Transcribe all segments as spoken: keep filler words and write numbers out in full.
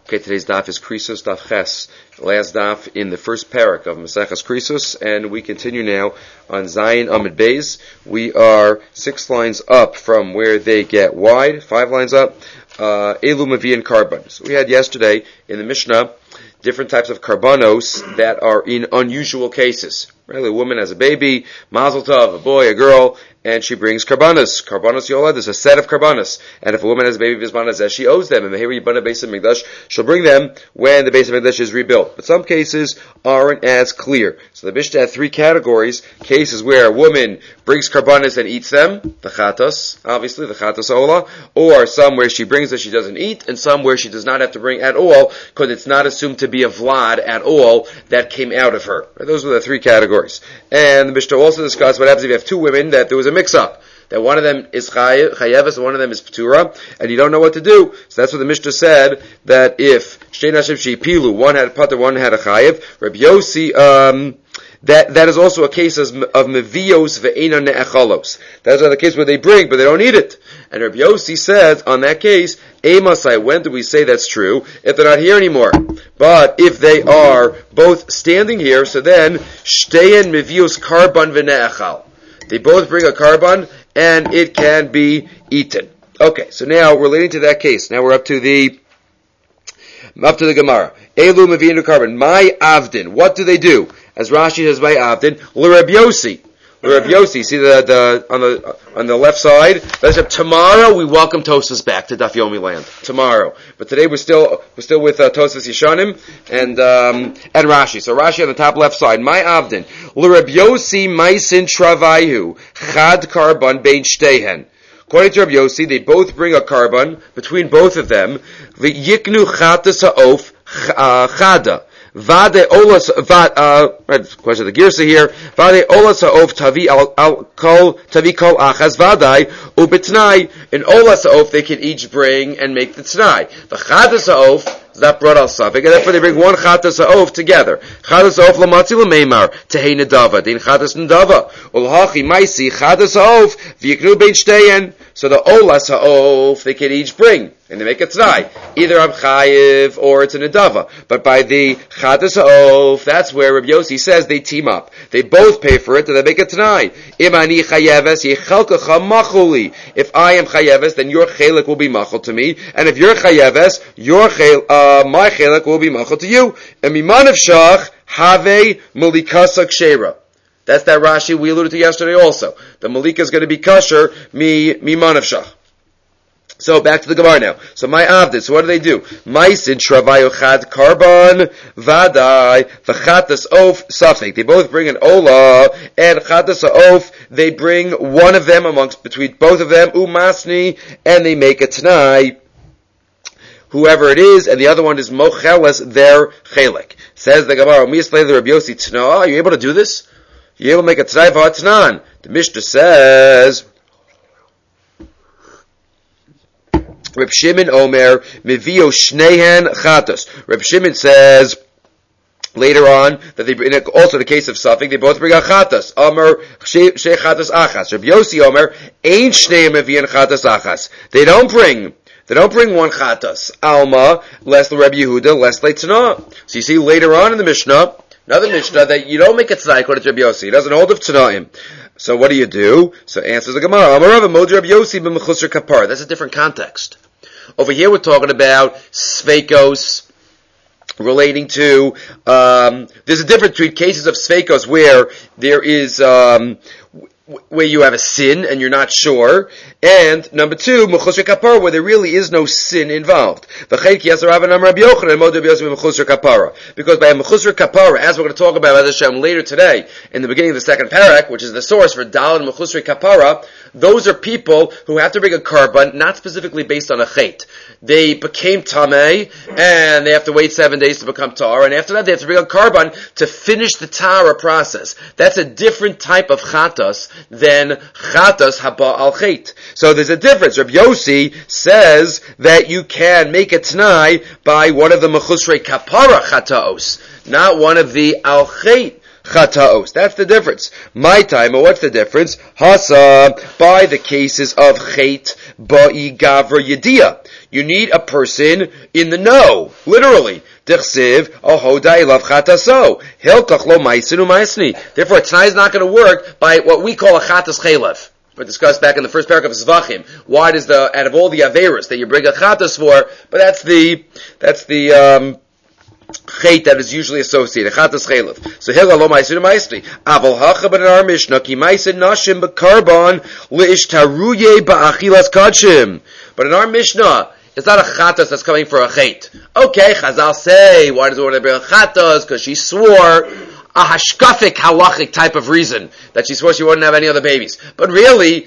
Okay, today's daf is Krisos Daf Ches, the last daf in the first parak of Maseches Krisos, and we continue now on Zayin Amid Beis. We are six lines up from where they get wide, five lines up. Uh, Elu Mavian Karban. So we had yesterday in the Mishnah different types of karbanos that are in unusual cases. Right? A woman has a baby, mazel tov, a boy, a girl, and she brings karbanos. Karbanos yolad is a set of karbanos. And if a woman has a baby vizmanas, as she owes them, and Meheri Yibana Beis HaMikdash, she'll bring them when the Beis HaMikdash is rebuilt. But some cases aren't as clear. So the Mishnah had three categories. Cases where a woman brings karbanos and eats them, the chatas, obviously, the chatas ola, or some where she brings that she doesn't eat, and some where she does not have to bring at all, because it's not assumed to be a vlad at all that came out of her. Those were the three categories. And the Mishnah also discussed what happens if you have two women, that there was a mix-up. That one of them is chayeves and one of them is p'tura, and you don't know what to do. So that's what the Mishnah said, that if shtei nashim she'ipilu, one had a pater, one had a chayev, Rabbi Yossi, um, that, that is also a case of, of mevios ve'ena ne'echalos. That's the case where they bring, but they don't eat it. And Rabbi Yossi says, on that case, Emasai, when do we say that's true? If they're not here anymore. But if they are both standing here, so then, shteyen mevios karban ve'ne'echal. They both bring a karban, and it can be eaten. Okay, so now, relating to that case, now we're up to the, up to the Gemara. Elu mevienu karban. My avdin. What do they do? As Rashi says, my avdin, l'Reb Yossi. L'Reb Yossi. See the, the, on the, on the left side? Tomorrow we welcome Tosfos back to Daf Yomi land. Tomorrow. But today we're still, we're still with uh, Tosfos Yeshanim and, um, and Rashi. So Rashi on the top left side. My avdin. L'Reb Yossi maisin travayu. Chad karban bein shtehen. According to Rabbi Yossi, they both bring a karban between both of them. V'yiknu chatas ha'of chada. Vade olas, uh, question of the Girsa here. Vade olas ha'of tavi al kol, tavi kol achas vadai, ubitnai. In olas ha'of they can each bring and make the t'nai. The chatas ha'of, that brought al safik, and therefore they bring one chatas ha'of together. Chatas ha'of lamatzi l'meimar, tehei nedava, din chatas nedava. Ulhachi maisi, chatas ha'of, v'yiknu bein shteyen. So the olas ha'of, they can each bring, and they make a t'nai. Either I'm chayiv, or it's a nedava. But by the chatas ha'of, that's where Rabbi Yossi says they team up. They both pay for it, and they make a t'nai. Im ani chayeves, yechalkacha machuli. If I am chayeves, then your chelik will be machol to me, and if you're chayeves, your chel, uh, my chelik will be machol to you. And mimanav shach, have malikasa kshera. That's that Rashi we alluded to yesterday also. The malika is going to be kosher, mi, mi manavshach. So back to the Gemara now. So my avdis, so what do they do? Maisin travayu chad karban vadai v'chatas of safek. They both bring an ola and chatas of. They bring one of them amongst between both of them umasni, and they make a t'nai. Whoever it is, and the other one is mocheles their chelik. Says the Gemara, mislay the Rabbi Yossi t'na. Are you able to do this? You're able to make a t'nai v'atnan. The Mishnah says, Reb Shimon Omer, Mevio Shnehen Chatas. Reb Shimon says, later on, that they bring, also the case of Safik, they both bring a Chatas. Omer, She Chatas Achas. Reb Yossi Omer, Ein Shnei Mevian Chatas Achas. They don't bring, they don't bring one Chatas. Alma, less Reb Yehuda, less Leitzana. So you see later on in the Mishnah, another Mishnah, that you don't make a Tzai according to Reb Yossi. He doesn't hold of Tzanaim. So what do you do? So answers the Gemara. Amarav Mod Reb Yossi b'mechusar kapar. That's a different context. Over here we're talking about sveikos relating to, um, there's a difference between cases of sveikos where there is, um, where you have a sin and you're not sure, and number two, mechusar kapara, where there really is no sin involved. Because by a mechusar kapara, as we're going to talk about as Hashem later today, in the beginning of the second parak, which is the source for dal and mechusar kapara, those are people who have to bring a karban, not specifically based on a chait. They became tamei, and they have to wait seven days to become tar, and after that they have to bring a karban to finish the tara process. That's a different type of chatas than chatas haba al chait. So there's a difference. Rabbi Yossi says that you can make a t'nai by one of the mechusrei kapara chataos, not one of the al chait chataos. That's the difference. My time, or what's the difference? Hasa, by the cases of chet, ba'i, gavra, yediyah. You need a person in the know, literally. Dichsiv, ohodai lav chataso. Hilkach lo maisin u'maisni. Therefore, Tanai is not going to work by what we call a chatas chelev. We discussed back in the first paragraph of Zvachim. Why does the, out of all the averos that you bring a chatas for, but that's the, that's the, um, chet that is usually associated. Chatas chelev. So, hilkach lo maisin u'maisni. Aval hacha ben our Mishnah, ki maisin nashim b'karban, li'ishtaruye ba'achilas kadshim. But in our Mishnah, it's not a chatas that's coming for a chet. Okay, Chazal say, why does the woman bring a chatas? Because she swore a hashkafic halachic type of reason that she swore she wouldn't have any other babies. But really,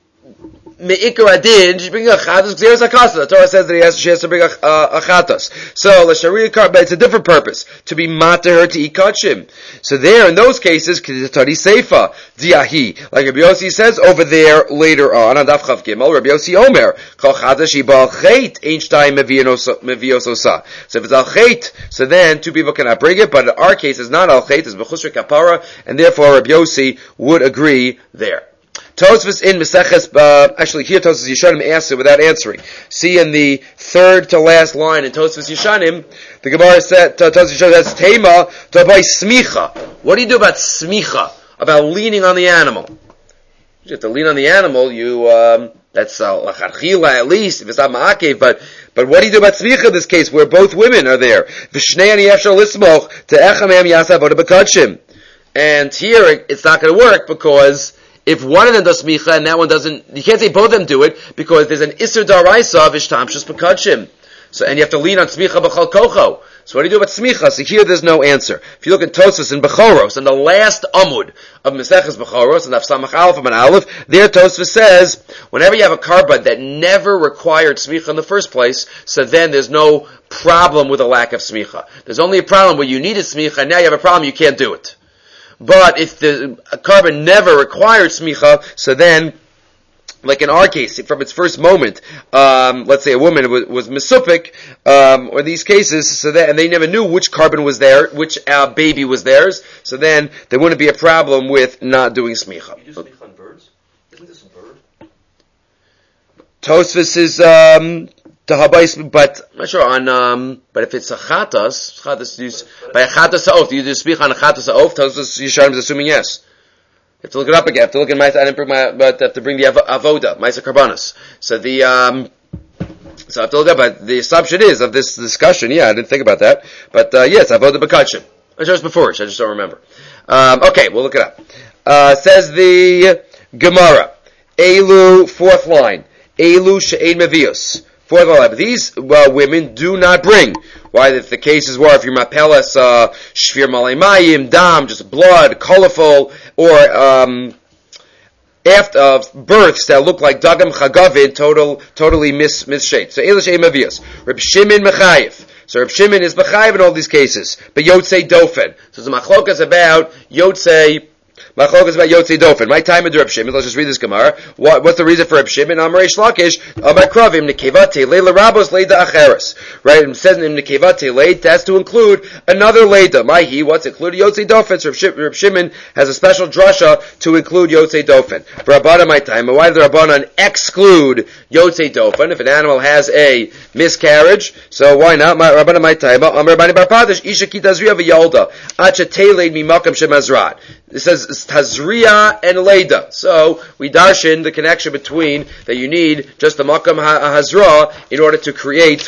me'ikar adin, she's bringing a chatas because a kasa. The Torah says that he has, she has to bring a, a, a chatas. So, l'shariah kar, but it's a different purpose, to be mater her to eat kachim. So there, in those cases, k'tari seifa, diahi, like Rabbi Yossi says over there later on, on Daf Chav Gimel, Rabbi Yossi Omer, kol chatas she ba'al chet, ein shtayim mevios osa. So if it's al chet, so then two people cannot bring it, but in our case, it's not al chet, it's b'chusra kapara, and therefore Rabbi Yossi would agree there. Tosfos in Meseches, uh, actually here Tosfos Yeshanim asks it without answering. See in the third to last line in Tosfos Yeshanim, the Gemara said, Tosfos Yeshanim says, Tema, Tabai Smicha. What do you do about Smicha? About leaning on the animal? You have to lean on the animal, you, um, that's, uh, lacharchila at least, if it's not ma'akev, but, but what do you do about Smicha in this case, where both women are there? V'shnei ani yafshar lismoch, te'echamem yasa avoda b'kadshim. And here, it's not going to work because if one of them does smicha and that one doesn't, you can't say both of them do it because there's an isur daraisa of ishtamshus b'kadshim. So, and you have to lean on smicha b'chal kocho. So what do you do about smicha? So here there's no answer. If you look at Tosfos in Bechoros, in the last amud of Meseches Bechoros, and Afsamach Aleph and Aleph, there Tosfos says, whenever you have a karbon that never required smicha in the first place, so then there's no problem with a lack of smicha. There's only a problem where you need a smicha, and now you have a problem, you can't do it. But if the carbon never required smicha, so then, like in our case, from its first moment, um, let's say a woman was, was misupik, um, or these cases, so that, and they never knew which carbon was there, which uh, baby was theirs, so then there wouldn't be a problem with not doing smicha. You do smicha on birds? Isn't this a bird? Tosfos is, um, to habais, but I'm not sure on. Um, but if it's a chatas, chatas use by a chatas ha'of. Do you do speak on a chatas ha'of? Tosfos Yeshanim is assuming yes. You have to look it up again. I have to look at my. I didn't bring my, but I have to bring the av- avoda, ma'aser karbanos. So the um, so I have to look up. But the assumption is of this discussion. Yeah, I didn't think about that, but uh, yes, avoda b'kadshim. I just before, I just don't remember. Um, okay, we'll look it up. Uh, says the Gemara, Elu, fourth line, Elu she'ein mevios. Fourth line, but these uh, women do not bring. Why? If the cases were, if you're mapelas, uh, shvir malay dam, just blood, colorful, or um, after of uh, births that look like dagam chagavin, total, totally mis misshaped. So Elu she'ein mevios. Reb Shimon mechayev. So Reb Shimon is mechayev in all these cases, but yotzei dofen. So the machlokas about yotzei. Machlokas about Yotzei Dofen. My time with Reb Shimon. Let's just read this Gemara. What, what's the reason for Reb Shimon? Amrei Shlakish. Amar Kravim Nekevate Leila Rabos Leida Acheres. Right? It says in Nekevate Leid that's to include another Leida. My he what's included Yotzei Dofen. So Reb Shimon has a special drasha to include Yotzei Dofen. For Rabbanan my time. Why do the Rabbanan exclude Yotzei Dofen? If an animal has a miscarriage, so why not? Rabbanan my time. Amar Bani Bar Padish Isha Kitazriya V'Yolda Acha Teleid Mimakam Shemazrat. It says Tazriya and Leida. So we darshan the connection between that you need just the Makam HaHazra in order to create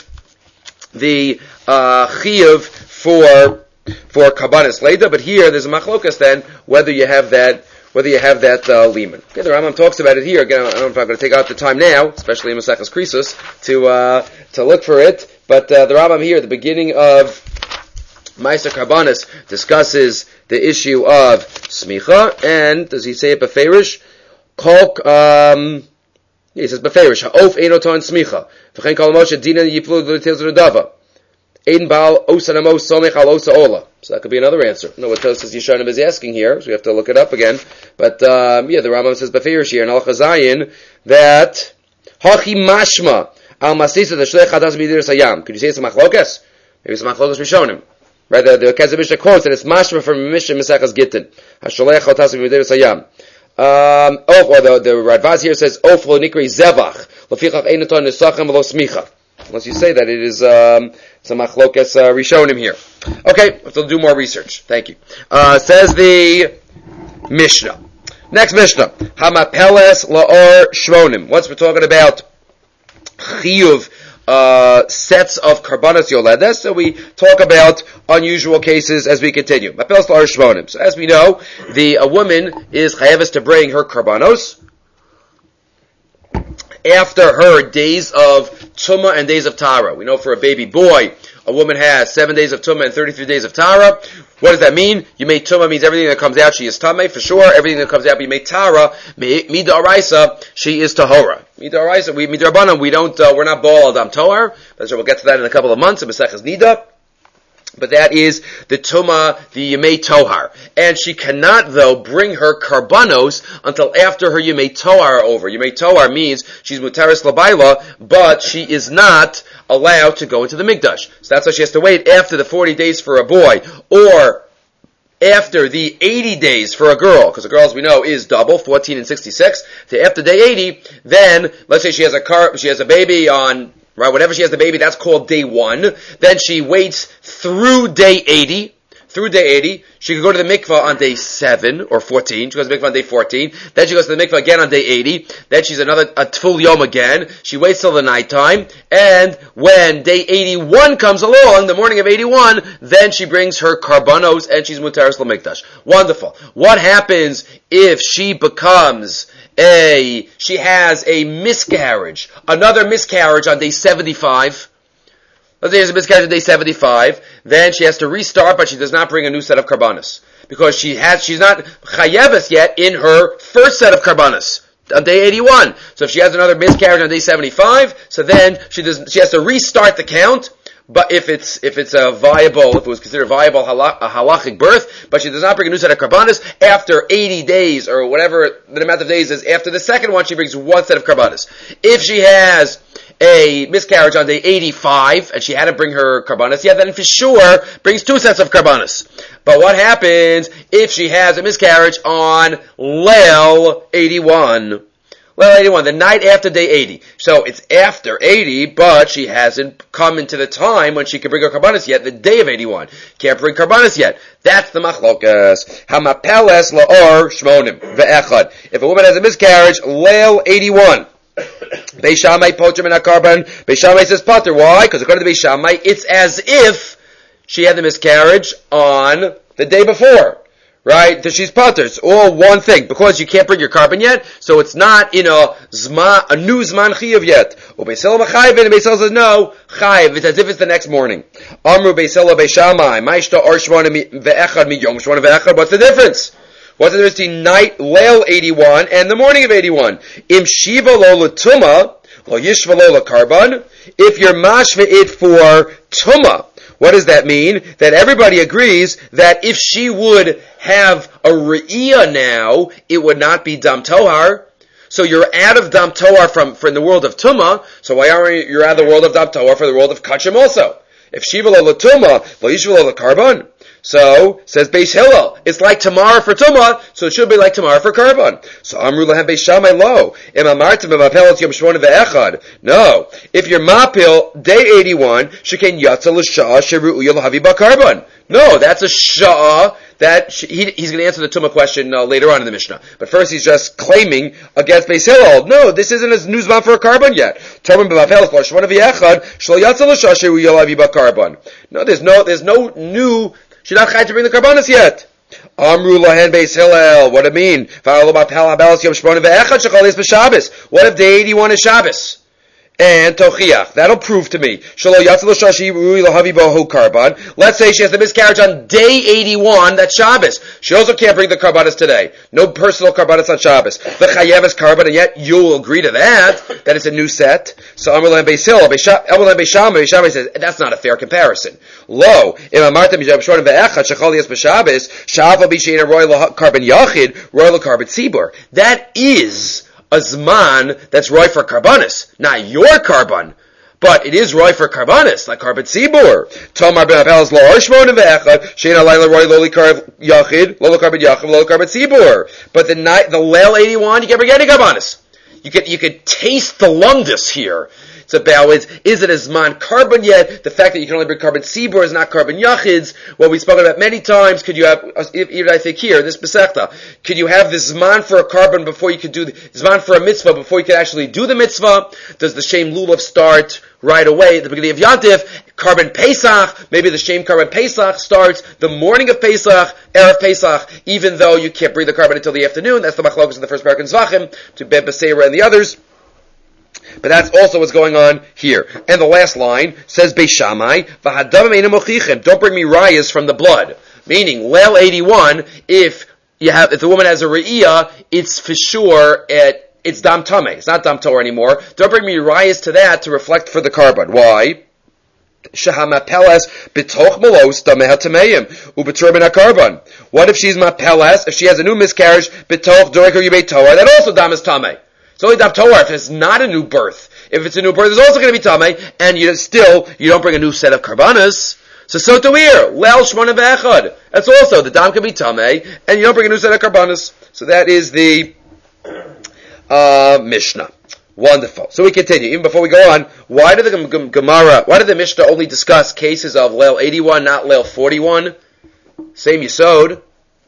the uh, Chiyuv for for Kabbanis Leida. But here there's a machlokas then whether you have that whether you have that uh, liman. Okay, the Rambam talks about it here. Again, I don't know if I'm going to take out the time now, especially in Maseches Krisos, to uh, to look for it. But uh, the Rambam here at the beginning of Ma'aser Karbanis discusses the issue of smicha, and does he say it beferish? Kol, um, yeah, he says beferish. Ha'of eino ton smicha. V'chein kol moshe dina yiflu v'tils v'nadava. Ein bal osanamos somech al osa ola. So that could be another answer. No, what Tosfos Yeshanim is asking here, so we have to look it up again. But um, yeah, the Rambam says beferish here in Al Chazayin that hachi mashma al masisa the shlech hadas b'yidir sayam. Could you say it's a machlokas? Maybe it's a machlokas rishonim. Right, the, the Kesef Mishnah quotes that it's mashma from Mishnah Mesechas Gittin. Hasholech Chotasim V'Devis Hayam. Um, oh, or the, the Radvaz here says, Of lo nikri zevach, lefichach einaton nesachem lo smicha. Unless you say that it is, um, some machlokas, uh, rishonim here. Okay, let's do more research. Thank you. Uh, says the Mishnah. Next Mishnah. Hamapeles la'or shvonim. Once we're talking about chiyuv, Uh, sets of karbanas yoledes, so we talk about unusual cases as we continue. So as we know, the a woman is chayavis to bring her karbanos after her days of tumah and days of tara. We know for a baby boy, a woman has seven days of tumah and thirty-three days of tara. What does that mean? You made tumah means everything that comes out she is tameh for sure. Everything that comes out you made tara. Mida araisa she is tahora. Mida araisa we mida rabbanan we don't uh, we're not ball adam tohar. But so we'll get to that in a couple of months in Maseches Nida. But that is the tumah, the yemei tohar, and she cannot though bring her karbanos until after her yemei tohar are over. Yemei tohar means she's mutaris labayla, but she is not allowed to go into the mikdash. So that's why she has to wait after the forty days for a boy, or after the eighty days for a girl, because a girl, as we know, is double, fourteen and sixty-six. To after day eighty, then let's say she has a car, she has a baby on. Right, whenever she has the baby, that's called day one. Then she waits through day eighty. Through day eighty, she can go to the mikvah on day seven or fourteen. She goes to the mikvah on day fourteen. Then she goes to the mikvah again on day eighty. Then she's another a tful yom again. She waits till the nighttime. And when day eighty-one comes along, the morning of eighty-one, then she brings her karbanos and she's mutaris l'mikdash. Wonderful. What happens if she becomes a, she has a miscarriage, another miscarriage on day seventy-five? Let's say there's a miscarriage on day seventy-five, then she has to restart, but she does not bring a new set of karbanos. Because she has, she's not chayeves yet in her first set of karbanos on day eighty-one. So if she has another miscarriage on day seventy-five, so then she does, she has to restart the count. But if it's, if it's a viable, if it was considered a viable halach, a halachic birth, but she does not bring a new set of karbanos, after eighty days, or whatever the amount of days is after the second one, she brings one set of karbanos. If she has a miscarriage on day eighty-five, and she had to bring her karbanos, yeah, then for sure, brings two sets of karbanos. But what happens if she has a miscarriage on Leil eighty-one? Well, eighty-one, the night after day eighty. So it's after eighty, but she hasn't come into the time when she can bring her karbanos yet, the day of eighty-one. Can't bring karbanos yet. That's the machlokas. Hamapeles la'or shmonim ve'echad. If a woman has a miscarriage, leil eighty-one. Beis Shammai poter min hakarban. Beis Shammai says poter. Why? Because according to Beis Shammai, it's as if she had the miscarriage on the day before. Right? So she's poter. It's all one thing. Because you can't bring your carbon yet, so it's not in a zman, a new zman chiyuv yet. Beis Hillel mechayvin, and Beis Hillel says no, chayiv. It's as if it's the next morning. Amru Beis Hillel Beis Shammai, ma'ishta or shmona ve'echad mi yom shmona ve'echad. What's the difference? What's the difference between night leil eighty-one and the morning of eighty-one? Im shiva lo l'tumah, lo yishva lo l'karban. If you're mashva it for tumah, what does that mean? That everybody agrees that if she would have a re'iyah now, it would not be dam tohar. So you're out of dam tohar from, from the world of tumah. So why are you you're out of the world of dam tohar for the world of kachim also? If shiva lo l'tumah, lo yishva lo l'karban. So, says Beis Hillel, it's like tomorrow for tumah, so it should be like tomorrow for karban. So, Amru lahem Beis Shammai lo, im amartim b'mapel yom shmona ve'echad. No, if you're mapil day eighty-one, sheken yatza l'shah sheru'uya l'havi b'karban. No, that's a shah that she, he, he's going to answer the tumah question uh, later on in the Mishnah. But first, he's just claiming against Beis Hillel. No, this isn't a newsman for a karban yet. Torban b'mapel shmona ve'echad shlo yatza l'shah sheru'uya l'havi b'karban. No, there's no, there's no new. She's not chayav to bring the karbanos yet. Amru lahen Beis Hillel. What do it mean? What if day eighty-one is Shabbos? And tochiach. That'll prove to me. Let's say she has the miscarriage on day eighty-one, that's Shabbos. She also can't bring the karbanos today. No personal karbanos on Shabbos. The chayev is karban, and yet you'll agree to that, that it's a new set. So Amru lahen Beis Hillel. Beis Shammai, Beis Shammai says, that's not a fair comparison. Lo, im amartem yom ve'echad shechol yes b'Shabbos, sha'ava b'shein royal karban yachid, royal karban tzibur. That is a zman that's right for karbanis, not your karban. But it is roy for karbanis, like carbon tzibur. Tomar ben Apelas lo arshmon ve'echad, shein alayla roy loli karb yachid, lolo carbon yachid, lolo carbon tzibur. But the night, the leil eighty-one, you can't bring any karbanis. You could, you could taste the lumdus here. It's about, is, is it as man carbon yet? The fact that you can only bring carbon tzibur is not carbon yachids. What we've spoken about many times, could you have, even I think here, this besechta, could you have this zman for a carbon before you could do, the zman for a mitzvah before you could actually do the mitzvah? Does the shem lulav start right away at the beginning of Yantif? Carbon Pesach, maybe the shem carbon Pesach starts the morning of Pesach, Erev Pesach, even though you can't breathe the carbon until the afternoon. That's the machlokas in the first parak in Zvachim, to Beb Beseira and the others. But that's also what's going on here. And the last line says, Beis Shammai, v'hadam einu mochichem, don't bring me rayas from the blood. Meaning, Leil eighty-one, if you have, if the woman has a re'iyah, it's for sure at, it's dam tameh. It's not dam torah anymore. Don't bring me rayas to that to reflect for the carbon. Why? Shahamapeles bitoch melos dameh tameim ubetur ben carbon. What if she's mapeles? If she has a new miscarriage, bitoch during her yibei Torah, that also dam is tameh. It's only dam Torah if it's not a new birth. If it's a new birth, it's also going to be tameh, and you still, you don't bring a new set of karbanas. So, so to here, leil shmona ve'echad. That's also, the dam can be tameh, and you don't bring a new set of karbanas. So that is the, uh, Mishnah. Wonderful. So we continue. Even before we go on, why did the G- Gemara, why did the Mishnah only discuss cases of leil eighty-one, not leil forty-one? Same yisod.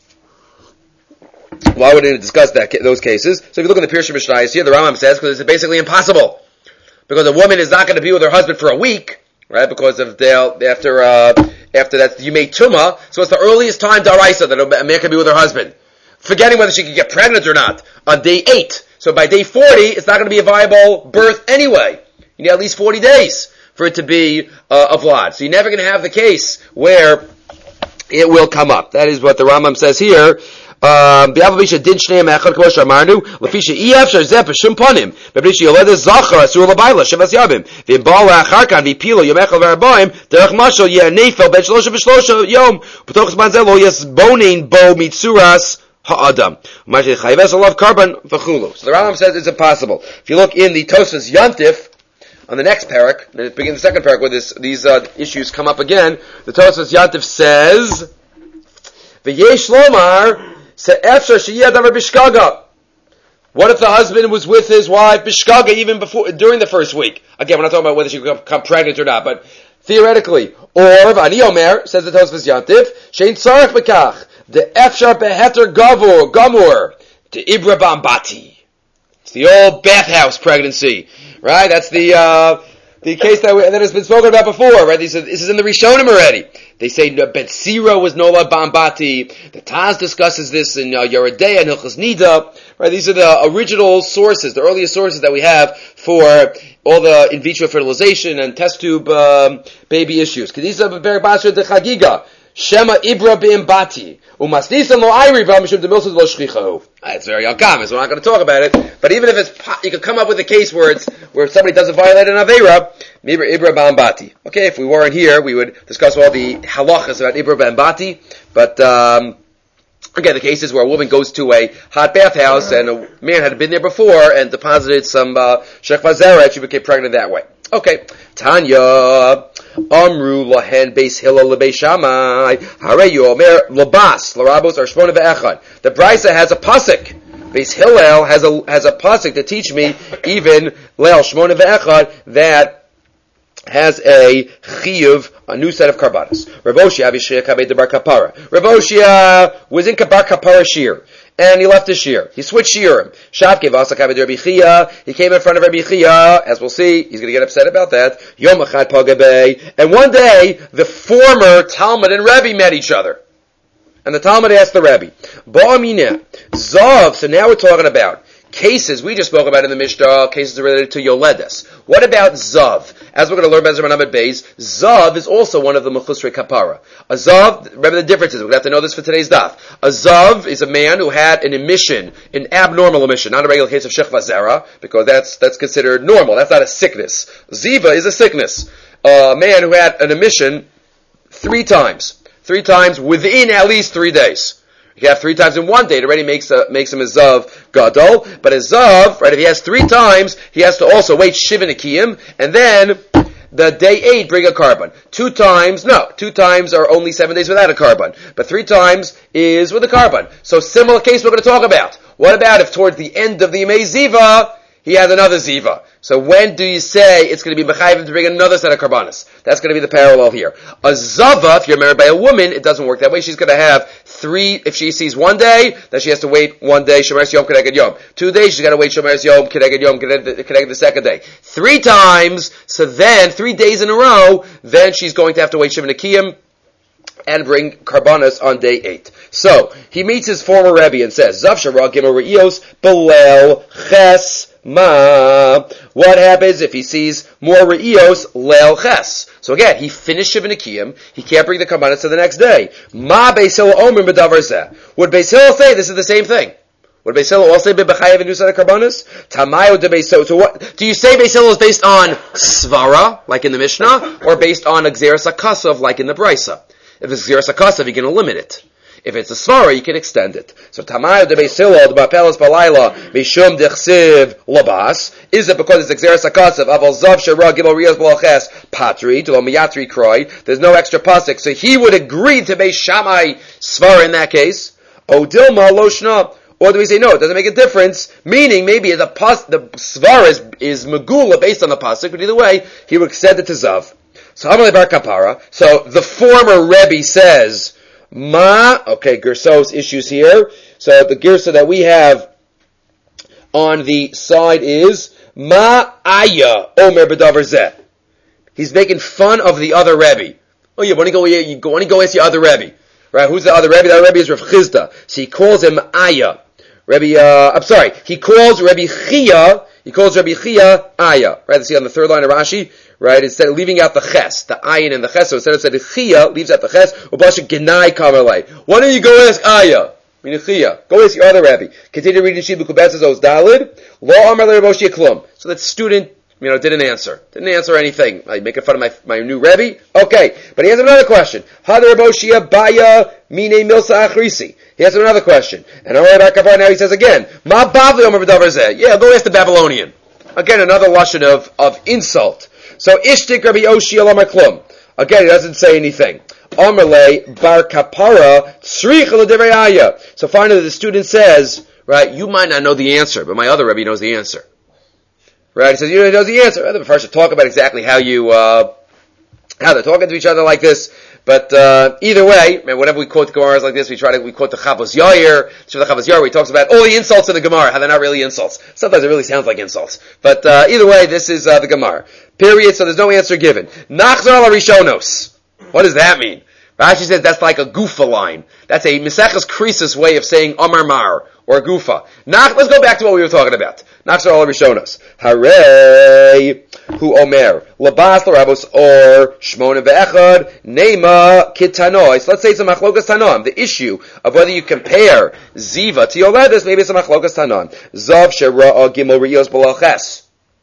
Why would it discuss that those cases? So if you look at the Pirush Mishnayos here, the Rambam says because it's basically impossible, because a woman is not going to be with her husband for a week, right? Because of the after uh, after that you made tuma, so it's the earliest time daraisa that a man can be with her husband, forgetting whether she can get pregnant or not on day eight. So by day forty, it's not going to be a viable birth anyway. You need at least forty days for it to be uh, a vlad. So you're never going to have the case where it will come up. That is what the Rambam says here. Um, the Avabisha did shneim echad k'mo shamarnu lefisha iyafshar zeh b'shum panim b'bnisha yoleda zachar asur l'bayla shavas yabim v'bal la'acharkan v'pilo yom echad v'arbaim derech mashal yeh nefel ben shlosha v'shlosha yom b'toch zman zeh lo yasbonin bo mitzuras ha'adam u'mashe chayves alav karban v'chulu. So the Rambam says it's impossible. If you look in the Tosfos Yantif, on the next parak, it begins the second parak where this, these uh, issues come up again, the Tosfos Yantif says, v'yesh lomar what if the husband was with his wife bishkaga even before, during the first week? Again, we're not talking about whether she could become pregnant or not, but theoretically. Or Vani Omer, says the Tosfos Yantif, shein tzarech bekach the efshar beheter gavur gamur to ibra bambati. It's the old bathhouse pregnancy, right? That's the uh, the case that, we, that has been spoken about before, right? This is, this is in the Rishonim already. They say Betsira was Nola Bambati. The Taz discusses this in uh, Yeridea and Hilchos Nida. Right? These are the original sources, the earliest sources that we have for all the in vitro fertilization and test tube um, baby issues. Kedisa very basher de Chagiga. Shema Ibra Bambati. Umasnisan lo Iri Vamishum de Milsad lo Shchichahu. It's very uncommon, so we're not going to talk about it. But even if it's, you could come up with a case where it's, where somebody doesn't violate an Aveira, Ibra, Ibra Bambati. Okay, if we weren't here, we would discuss all the halachas about Ibra Bambati. But, um, again, the cases where a woman goes to a hot bathhouse and a man had been there before and deposited some, uh, Shechva Zera and she became pregnant that way. Okay. Tanya, Amru lahen beis Hillel lebeis Shammai, Hareyu omer labas larabos arshmona ve'echad. The Brisa has a pasuk. Beis Hillel has a has a pasuk to teach me even leil shmona ve'echad that has a chiyuv, a new set of karbanos. Rav Oshia Avishia kabed bar kapara. Rav Oshia was in bar kapara shir, and he left his shir. He switched shirim. Shav gave asa kabed Rabbi Chia. He came in front of Rabbi Chia. As we'll see, he's going to get upset about that. Yom echad pagabei. And one day, the former Talmud and Rebbe met each other. And the Talmud asked the Rebbe, Ba'amina, Zav, so now we're talking about cases we just spoke about in the Mishnah, cases related to Yoledes. What about Zav? As we're going to learn Bezer Manamad Beis, Zav is also one of the Mechusrei Kapara. A Zav, remember the differences, we're going to have to know this for today's daf. A Zav is a man who had an emission, an abnormal emission, not a regular case of Shechva Zera, because that's, that's considered normal, that's not a sickness. Ziva is a sickness. A man who had an emission three times. Three times within at least three days. You can have three times in one day. It already makes a, makes him a zav gadol. But a zav, right, if he has three times, he has to also wait shiva nekiyim, and then the day eight bring a carbon. Two times, no, two times are only seven days without a carbon. But three times is with a carbon. So similar case we're going to talk about. What about if towards the end of the Yemei Ziva, he has another Ziva? So when do you say it's going to be Mechayiv to bring another set of Karbanis? That's going to be the parallel here. A Zava, if you're married by a woman, it doesn't work that way. She's going to have three, if she sees one day, then she has to wait one day, Shomeres Yom Kedeged Yom. Two days, she's got to wait Shomeres Yom Kedeged Yom Kedeged the second day. Three times, so then, three days in a row, then she's going to have to wait Shiva Nekiyim and bring Karbanis on day eight. So, he meets his former Rebbe and says, Zav Shara Gimel Re'ios Belel Ches Ma. What happens if he sees more Re'ios Leil Ches? So again, he finished Shiva Nekiyim, he can't bring the Karbanis to the next day. Ma Beis Hillel Omer B'davar Zeh. Would Beis Hillel say this is the same thing? Would Beis Hillel also be B'chayev and Nusad Karbanis? Tamayo de Beis Hillel. So what, do you say Beis Hillel is based on Svara, like in the Mishnah, or based on Xeris HaKasav, like in the Brisa? If it's Xeris HaKasav, you can limit it. If it's a svara, you can extend it. So Tamayo de Beis Hillel, the Bapelas Balayla, Mishum Dechsiv Labas. Is it because it's Xeris HaKasav? Aval Zav Shara Gimel Riyos B'Loches Patri, to Lo Miyatri Kroy. There's no extra pasuk. So he would agree to Beis Shammai svara in that case. O Dilma Lo Shna. Or do we say no? It doesn't make a difference. Meaning maybe the pas, the svara is, is megula based on the pasuk, but either way, he would extend it to Zav. So Hamalei Bar Kapara. So the former Rebbe says, Ma, okay, Gersos issues here. So the Gersa that we have on the side is, Ma Aya Omer B'davar Zeh. He's making fun of the other Rebbe. Oh, you want to go, you want to go ask the other Rebbe. Right, who's the other Rebbe? The other Rebbe is Rav Chizda. So he calls him Aya. Rebbe, uh, I'm sorry, he calls Rebbe Chia, he calls Rebbe Chia Aya. Right, see on the third line of Rashi, right, instead of leaving out the ches, the ayin and the ches, so instead of saying Chia, leaves out the ches, Ubasha Genai Kamalei. Why don't you go ask Aya? Meaning Chia. Go ask your other Rebbe. Continue reading Shib Kubetzes Oz Dalid. Lo Amar Le Raboshi Klum. So that student, you know, didn't answer. Didn't answer anything. Are you making fun of my, my new Rebbe? Okay. But he has another question. Hadar Raboshia Baya Mine Milsa Achrisi. He has another question. And now he says again, Ma Bavli Omer B'davar Zeh. Yeah, go ask the Babylonian. Again, another lashon of, of insult. So, Ishtik Rabbi Oshi Amar Klum. Again, he doesn't say anything. Amarle Bar Kapara Tzrich L'Divrei Aya. So finally the student says, right, you might not know the answer, but my other Rebbe knows the answer. Right? He says, you know the answer. The first should talk about exactly how you, uh, how they're talking to each other like this. But, uh, either way, whenever we quote Gemaras like this, we try to, we quote the Chavos Yair, the Chavos Yair, where he talks about all the insults in the Gemara, how they're not really insults. Sometimes it really sounds like insults. But, uh, either way, this is, uh, the Gemara. Period, so there's no answer given. Nachzor ala Rishonos. What does that mean? Rashi says that's like a gufa line. That's a Maseches Krisus way of saying Amar Mar, or gufa. Nach, let's go back to what we were talking about. Nachzor ala Rishonos. Hooray! Hu Omer. Labas l'Rabos or Shmona ve'echad Nema kitanois. Let's say it's a machlokas tanon. The issue of whether you compare Ziva to Yoledes, maybe it's a machlokas tanon. Zav shera'a gimel riyos b'loches.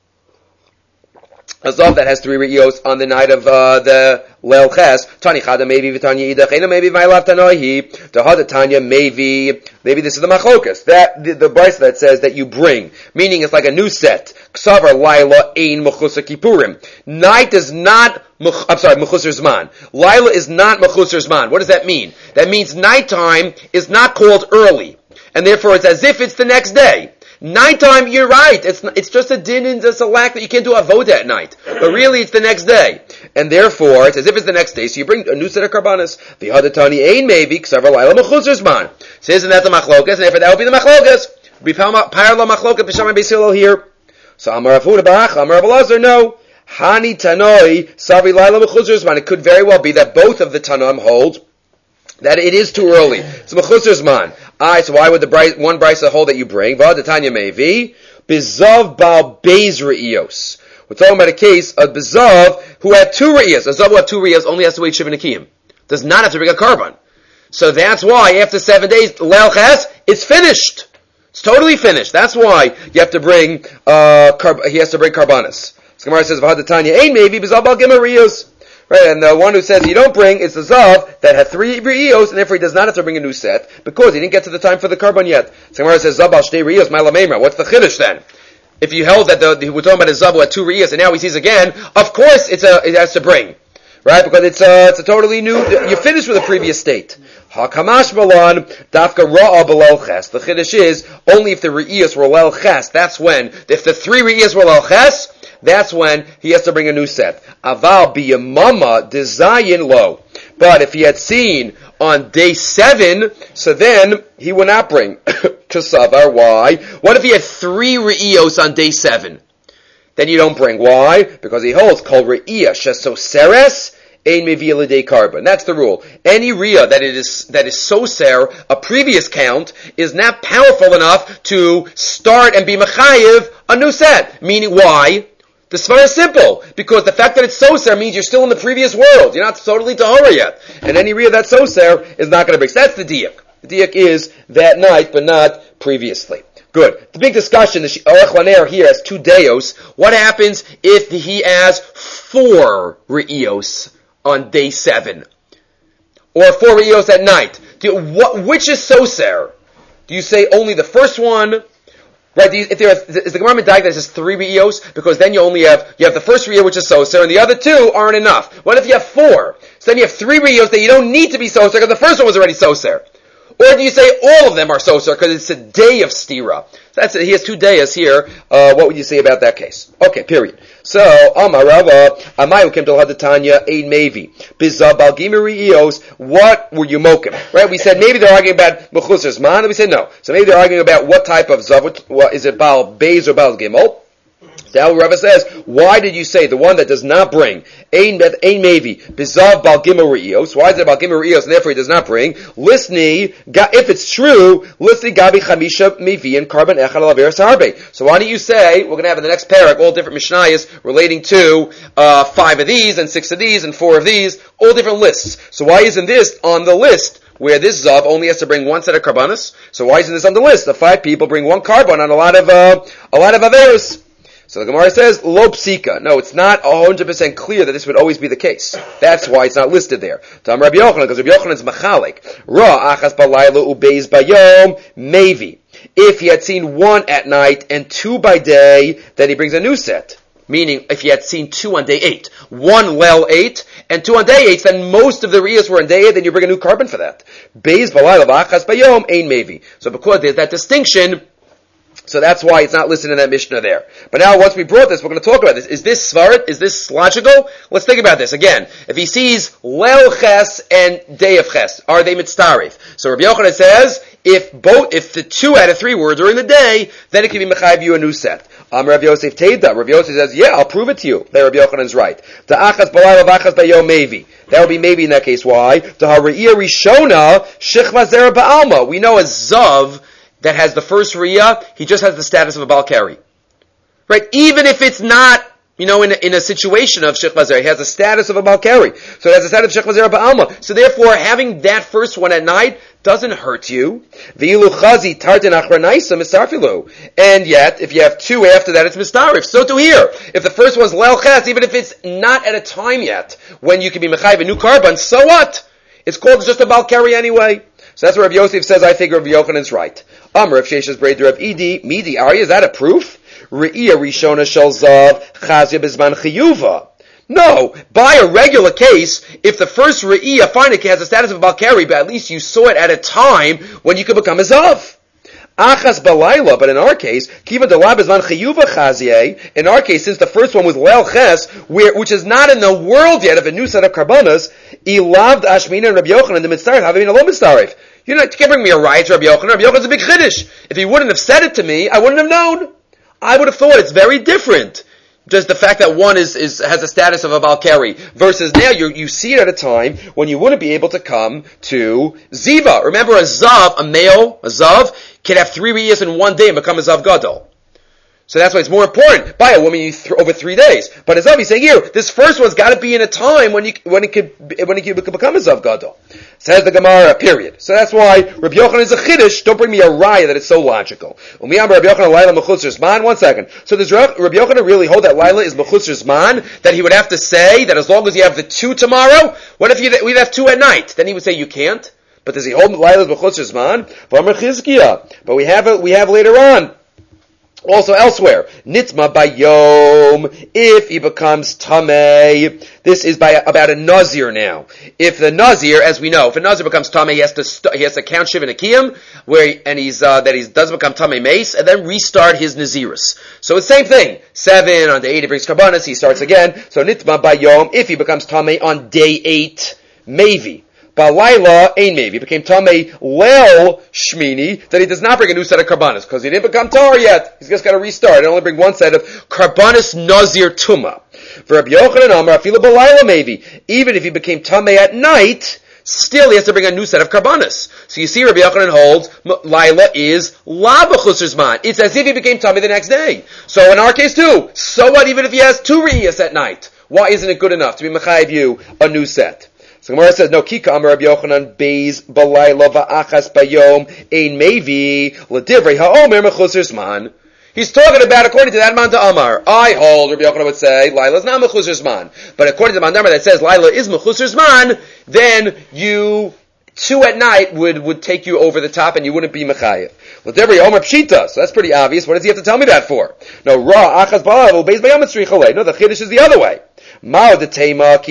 A zav that has three re'iyos on the night of uh, the Leil Ches. Tani chada maybe v'tanya idach. Ena maybe v'aylav tanoihi. Tahada tanya maybe. Maybe this is the machlokas. That, the, the brisa that says that you bring. Meaning it's like a new set. Ksavar laila ein mechusar kippurim. Night is not, I'm sorry, mechusar zman. Laila is not mechusar zman. What does that mean? That means nighttime is not called early. And therefore it's as if it's the next day. Nighttime, you're right. It's it's just a din and just a lack that you can't do avoda at night. But really, it's the next day. And therefore, it's as if it's the next day, so you bring a new set of karbanas. The hadatani ain maybe, k'savar laila mechusar zman. So isn't that the machlokas? And therefore, that would be the machlokas. We parallel machlokas b'shamay Beis Hillel here. So Amar Afuda Bach, Amar Abelazar, no. Hani Tanoi, Savi Laila Mechusar Zman. It could very well be that both of the Tanoim hold that it is too early. It's Mechusar Zman. Alright, so why would the bright, one brisa hold that you bring? Va, the Tanya Mevi, Bizav Bal Beis Re'iyos. We're talking about a case of Bizav who had two Re'iyos. A Zav who had two Re'iyos only has to wait Shiva Nekiyim. Does not have to bring a carbon. So that's why after seven days, Leil Ches, it's finished. It's totally finished. That's why you have to bring, uh, carb- he has to bring karbanis. So Gemara says, V'hadatanya ein maybe, Bizav Bal Gimel Re'iyos. Right, and the one who says you don't bring is the Zav that had three Re'iyos, and therefore he does not have to bring a new set, because he didn't get to the time for the carbon yet. So Gemara says, Zav al shtei Re'iyos, my lamemra. What's the Chiddush then? If you held that the, we're talking about a Zav who had two Re'iyos, and now he sees again, of course it's a, it has to bring. Right, because it's a, it's a totally new, you finished with the previous state. HaKamash Balan, Dafka Ra'a Below Ches. The Chiddush is, only if the Re'iyos were Lel Ches, that's when, if the three Re'iyos were Lel Ches, that's when he has to bring a new set. Aval biyamama dezayin lo. But if he had seen on day seven, so then he would not bring Kasavar. Why? What if he had three Re'iyos on day seven? Then you don't bring. Why? Because he holds called Re'iyah Sheso Seres Ein Mevila Day Carbon. That's the rule. Any Riyah that it is that is Soser, a previous count, is not powerful enough to start and be Mechayiv a new set. Meaning why? The Svara is simple, because the fact that it's Soser means you're still in the previous world. You're not totally Tahora yet. And any Riyah that's Soser is not going to break. So that's the Diyak. The Diyak is that night, but not previously. Good. The big discussion, the Orech Laner here has two Deos. What happens if he has four Re'iyos on day seven? Or four Re'iyos at night? Do you, what, which is Soser? Do you say only the first one? Right, you, if there is, is the Gemara Medayik that says three Re'iyos, because then you only have, you have the first Re'iyah which is Soser, and the other two aren't enough. What if you have four? So then you have three Re'iyos that you don't need to be Soser, because the first one was already Soser. Or do you say all of them are Soser, because it's a day of Stira? So that's it, he has two days here, uh, what would you say about that case? Okay, period. So, Amar Rava, Amayu came to Hadatanya, Ein Mevi, Bizav Balgimir Re'iyos, what were you mokim? Right, we said maybe they're arguing about Mechusar Zman, and we said no. So maybe they're arguing about what type of Zav, what, is it Baal Beis or Baal Gimel? Now Rava says, why did you say the one that does not bring Ein Ein Mevi Bizav Bal Gimel Re'iyos? Why is it Bal Gimel Re'iyos and therefore he does not bring? Listni, if it's true, Listni Gabi Chamisha Mevi and Carbon Echad Alaveris Harbe. So why don't you say we're going to have in the next parak all different Mishnayos relating to uh, five of these and six of these and four of these, all different lists. So why isn't this on the list? Where this Zav only has to bring one set of karbanos? So why isn't this on the list? The five people bring one carbon on a lot of uh, a lot of averos. So the Gemara says, lo psika. No, it's not one hundred percent clear that this would always be the case. That's why it's not listed there. Tam Rabbi Yochanan, because Rabbi Yochanan is machalik. Ra achas balayla ubeis bayom mevi. If he had seen one at night and two by day, then he brings a new set. Meaning, if he had seen two on day eight, one well eight, and two on day eight, then most of the Re'iyos were on day eight, then you bring a new carbon for that. Beis balayla achas bayom ein mevi. So because there's that distinction, so that's why it's not listed in that Mishnah there. But now, once we brought this, we're going to talk about this. Is this Svarit? Is this logical? Let's think about this. Again, if he sees Leil Ches and Day of Ches, are they mitzarif? So Rabbi Yochanan says, if both, if the two out of three were during the day, then it can be mechayiv you a new set. Um, Rabbi Yosef Teida. Rabbi Yosef says, yeah, I'll prove it to you that Rabbi Yochanan's right. The achas balay of achas bayom mevi. That would be maybe in that case. Why? The hariyah rishona shichva zera ba'alma. We know a zav that has the first Riyah, he just has the status of a Balkari. Right? Even if it's not, you know, in a, in a situation of Shech Mazer, he has the status of a Balkari. So it has the status of Shech Mazer Ba'alma. So therefore, having that first one at night doesn't hurt you. V'ilu chazi tartin achranaisa misarfilu. And yet, if you have two after that, it's mistarif. So to here, if the first one's Leil Ches, even if it's not at a time yet, when you can be mechayiv a new carbon, so what? It's called just a Balkari anyway. So that's where Rabbi Yosef says, I think Rabbi Yochanan's right. Amr of Sheshes Braid Rav Idi, Midi, Ari, is that a proof? Re'iyah Rishona Shel Zav, Chazia Bizman Chiyuva. No, by a regular case, if the first Re'iyah, fine, it has the status of a Balkari, but at least you saw it at a time when you could become a Zav. Achas balayla, but in our case, kiva delab is man chiyuva chazie. In our case, since the first one was leil ches, where which is not in the world yet of a new set of karbanas, ilavd ashmina and Rabbi Yochanan the mitzarif having a lo mitzarif. You know, you can't bring me a riot to Rabbi Yochanan. Rabbi Yochanan's a big chiddush. If he wouldn't have said it to me, I wouldn't have known. I would have thought it's very different. Just the fact that one is, is has a status of a Balkari versus now you you see it at a time when you wouldn't be able to come to Ziva. Remember, a Zav, a male, a Zav, can have three Re'iyos in one day and become a Zav Gadol. So that's why it's more important. By a woman, you th- over three days. But as he's saying here, this first one's got to be in a time when you when it could when it could become a zav gadol. Says the Gemara. Period. So that's why Rabbi Yochanan is a chiddush. Don't bring me a raya that it's so logical. Umiyam Rabbi Yochanan Laila mechutz zman. One second. So does Rabbi Yochanan really hold that Laila is mechutz zman? That he would have to say that as long as you have the two tomorrow, what if you we'd have two at night? Then he would say you can't. But does he hold Laila's mechutz zman? But we have it. We have later on. Also elsewhere, nitma bayom, if he becomes tamei, this is by about a nazir now. If the nazir, as we know, if a nazir becomes tamei, he has to st- he has to count shiva nekiyim, where he, and he's uh, that he does become tamei mace, and then restart his nazirus. So it's the same thing. Seven on day eight he brings karbanas, he starts again. So nitma bayom, if he becomes tamei on day eight, maybe. Balayla ain maybe became tamei lel shmini, that he does not bring a new set of karbanas because he didn't become tar yet. He's just got to restart and only bring one set of karbanas nazir tuma. For Rabbi Yochanan Amar afila balayla maybe, even if he became tamei at night, still he has to bring a new set of karbanas. So you see, Rabbi Yochanan holds Laila is la b'chusar zman. It's as if he became tamei the next day. So in our case too, so what? Even if he has two re'iyas at night, why isn't it good enough to be mechayiv you a new set? So Gemara says, no, Kika Amar Rabbi Yochanan Beis Balayla Va'achas Bayom Ein Mevi L'divrei Ha'omer Mechusar Zman. He's talking about, according to that man to Amar, I hold, Rabbi Yochanan would say, Laila is not Mechusar Zman. But according to the Mandamar that says Laila is Mechusar Zman, then you, two at night would, would take you over the top and you wouldn't be Mechayev. L'divrei Ha'omer Pshita. So that's pretty obvious. What does he have to tell me that for? No, Ra Achas Balayla Beis Bayom Etzri Chalei. No, the Chiddush is the other way. Even according to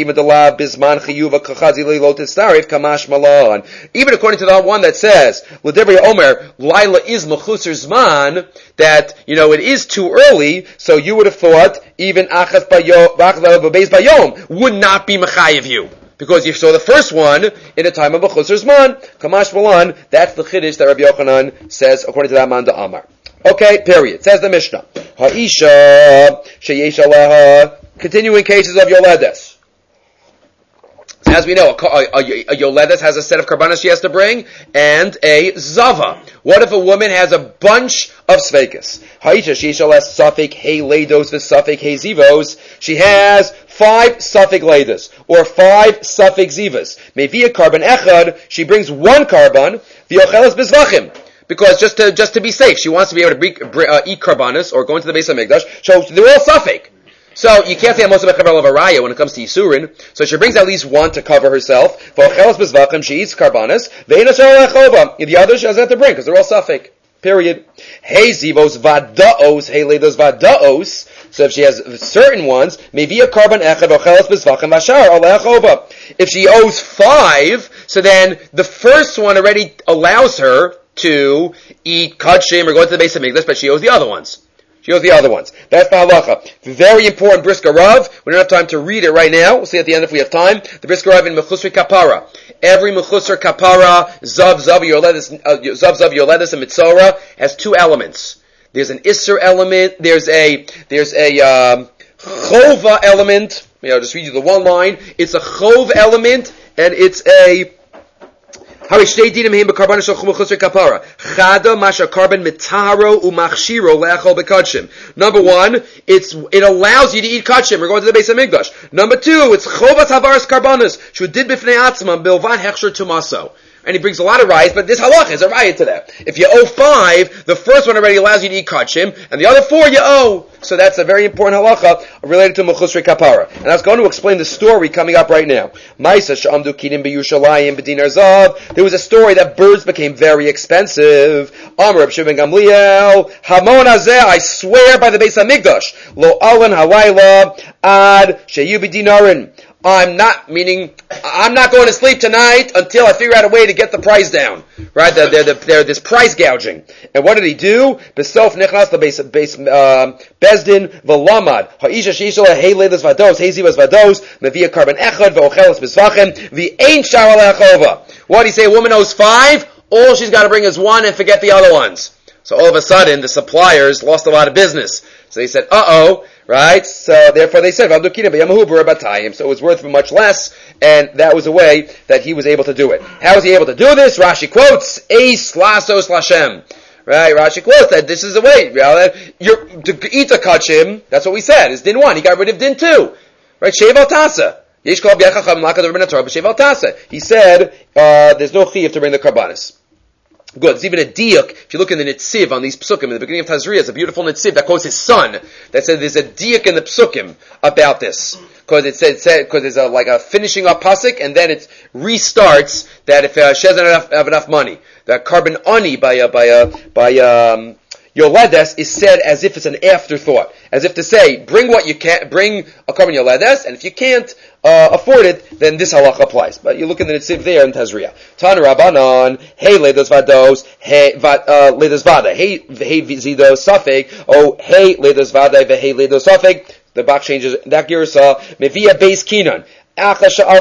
the one that says, L'divrei Omer, Laila is mechusar zman, that, you know, it is too early, so you would have thought, even Achas Bayom would not be mechayev you. Because you saw the first one in a time of mechusar zman, Kamash Malan, that's the chiddush that Rabbi Yochanan says, according to that man, the Amar. Okay, period. Says the Mishnah. Ha'isha, sheyesh alaha, continuing cases of Yoledes. As we know, a, a, a Yoledes has a set of karbanas she has to bring, and a Zava. What if a woman has a bunch of Sveikas? Ha'isha, she shall have Safik Hey Leidos v'Safik Hey Zivos. She has five Safik Leidos, or five Safik Zivas. Maybe a carbon Echad, she brings one carbon, v'Yocheles Bezvachim. Because just to, just to be safe, she wants to be able to be, uh, eat karbanas, or go into the base of Mikdash, so they're all Safik. So you can't say most of a of a raya when it comes to Yisurin. So she brings at least one to cover herself. She eats karbanas. The others she doesn't have to bring because they're all suffik. Period. Hey zivos vadaos. Hey ledos vadaos. So if she has certain ones, maybe a carbon echad ochelas bezvachim vashar alechova. If she owes five, so then the first one already allows her to eat kachim or go to the base of Mikdash, but she owes the other ones. She owes the other ones. That's the halacha. Very important Brisker Rav. We don't have time to read it right now. We'll see at the end if we have time. The Brisker Rav in Mechusar Kapara. Every Mechusar Kapara, Zav Zav Yoledes, uh, Zav Zav Yoledes and Mitzora has two elements. There's an Isser element. There's a there's a um, Chova element. You know, I'll just read you the one line. It's a Chov element and it's a Number one, it's it allows you to eat kachim. We're going to the base of Mikdash. Number two, it's chovas havaras karbanos. Shudid b'fnei atzma bilvad hechsher tumaso. And he brings a lot of rayas, but this halach is a raya to that. If you owe five, the first one already allows you to eat kachim, and the other four you owe. So that's a very important halacha related to mechusrei kapara. And I was going to explain the story coming up right now. Ma'isa she'amdu kinim b'Yushalayim b'dinar zav. There was a story that birds became very expensive. Amar Reb Shimon Gamliel, Hamon hazeh, I swear by the base of Mikdash, lo alan halayla ad sheyu b'dinarin. I'm not, meaning, I'm not going to sleep tonight until I figure out a way to get the price down. Right? They're, they're, they're this price gouging. And what did he do? Besof nichnas base base bezdin v'lamad. Ha'isha sheisha hey ledas vados, hey zivas vados, mevia carbon echad v'ochelas bezvachem, v'ein shara le'achova. What did he say? A woman owes five, all she's got to bring is one and forget the other ones. So all of a sudden, the suppliers lost a lot of business. So they said, uh-oh, right? So therefore they said, so it was worth much less, and that was a way that he was able to do it. How was he able to do this? Rashi quotes, Eis lasos lashem. Right, Rashi quotes that this is the way. You're, to eat a kachim, that's what we said, is din one. He got rid of din two. Right, shev al tasa. Yesh kol b'yad chacham l'akad rabbeinu Torah b'shev al tasa. He said, uh, there's no chiyuv to bring the karbanis. Good. There's even a diuk. If you look in the Nitziv on these psukim, in the beginning of Tazria, it's a beautiful Nitziv that quotes his son. That said there's a diuk in the psukim about this. Because it said, because there's a, like a finishing up pasuk, and then it restarts that if uh, she doesn't have, have enough money, that carbon ani by, uh, by, uh, by, um, Yoledes is said as if it's an afterthought, as if to say, bring what you can, bring a carbon Yoledes, and if you can't uh, afford it, then this halacha applies. But you look in the Nitziv there in Tazria. Tan Rabbanon, hey ledos vados, hey ledos vada, hey hey zido safek, oh hey ledos vada, hey ledos safek. The Bach changes that girsa mevia beis kinon. So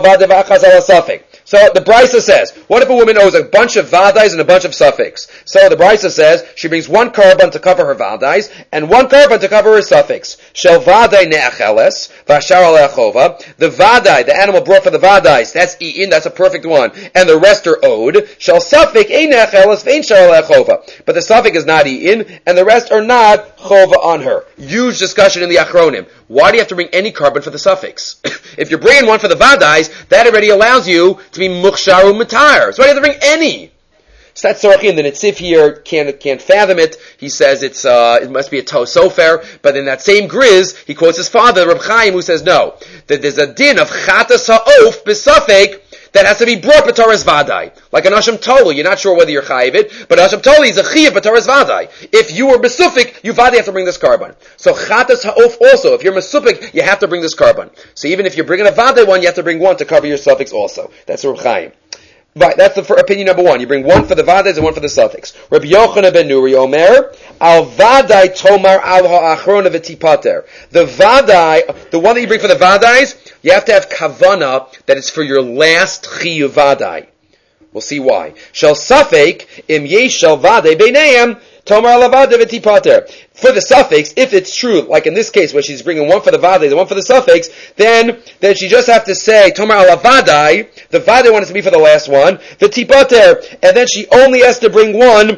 the Brisa says, what if a woman owes a bunch of vadais and a bunch of suffix? So the Brisa says, she brings one carbon to cover her vadais, and one carbon to cover her suffix. Shel vadai ne'acheles, v'ashar ale'achova. The vadai, the animal brought for the vadais, that's eaten, that's a perfect one, and the rest are owed. Shel suffix, ein ne'acheles, v'ein shar ale'achova. But the suffix is not eaten, and the rest are not chova on her. Huge discussion in the Achronim. Why do you have to bring any carbon for the suffix? If you're bringing one for the vadais, that already allows you to be mukhsharu matar. So why do you have to bring any? So that's Sorchi, and the Nitziv here can't, can't fathom it. He says it's, uh, it must be a Toh Sofer, but in that same Grizz, he quotes his father, Reb Chaim, who says no, that there's a din of chatas ha'of b'safek that has to be brought b'toras vadai. Like an Asham Tolu, you're not sure whether you're chayiv it, but Asham Tolu is a chiyav b'toras vadai. If you were besufik, you vadai have to bring this carbon. So chatas ha'of also, if you're mesufik, you have to bring this carbon. So even if you're bringing a vadai one, you have to bring one to cover your suffix also. That's Reb Chaim. Right, that's the for opinion number one. You bring one for the vadais and one for the suffix. Rabbi Yochanan ben Nuri Omer, al vadai tomar al ha'achrona v'tipater. The vadai, the one that you bring for the vadais, you have to have kavana that it's for your last chiyuv vadai. We'll see why. Shel safek im yesh shel vadai beineim tomar al vadai v'tipater. For the suffix, if it's true, like in this case where she's bringing one for the vadai and one for the suffix, then then she just have to say tomar al vadai. The vadai one has to be for the last one. The tipater, and then she only has to bring one